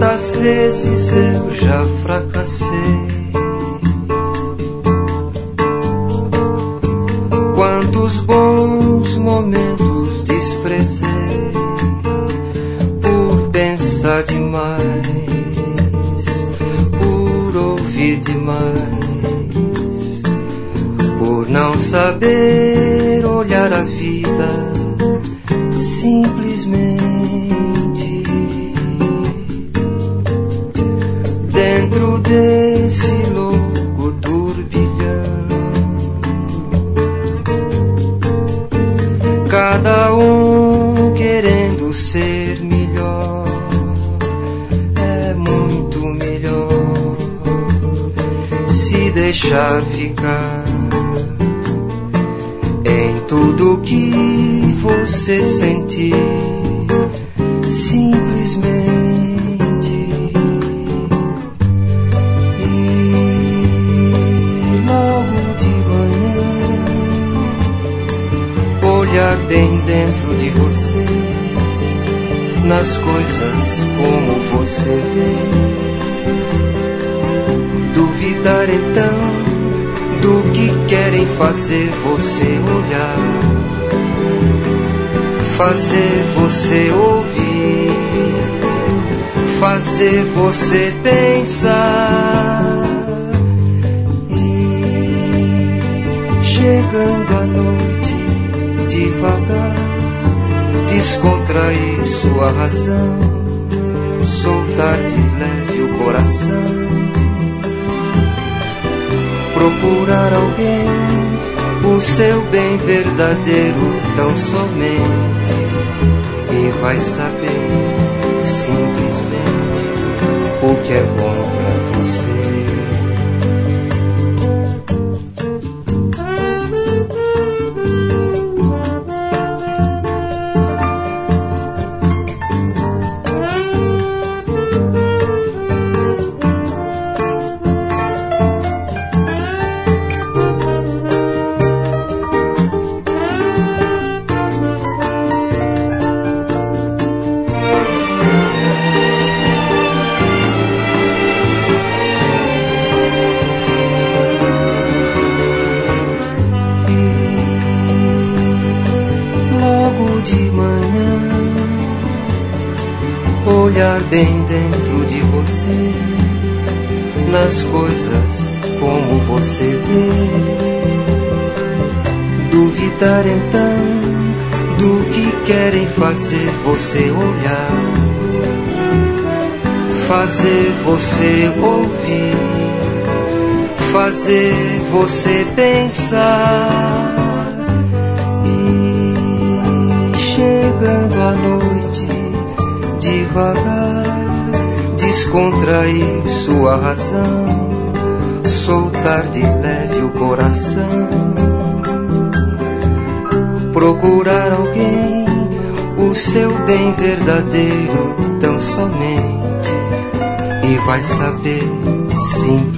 Quantas vezes eu já fracassei, quantos bons momentos desprezei por pensar demais, por ouvir demais, por não saber olhar a vida simplesmente. Dentro desse louco turbilhão, cada um querendo ser melhor, é muito melhor se deixar ficar em tudo que você sentir, simplesmente. Olhar bem dentro de você, nas coisas como você vê. Duvidar então do que querem fazer você olhar, fazer você ouvir, fazer você pensar. E chegando a noite, devagar, descontrair sua razão, soltar de leve o coração, procurar alguém, o seu bem verdadeiro tão somente, e vai saber simplesmente o que é bom pra você. Olhar bem dentro de você, nas coisas como você vê. Duvidar então do que querem fazer você olhar, fazer você ouvir, fazer você pensar. E chegando à noite, devagar, descontrair sua razão, soltar de leve o coração, procurar alguém, o seu bem verdadeiro tão somente, e vai saber sim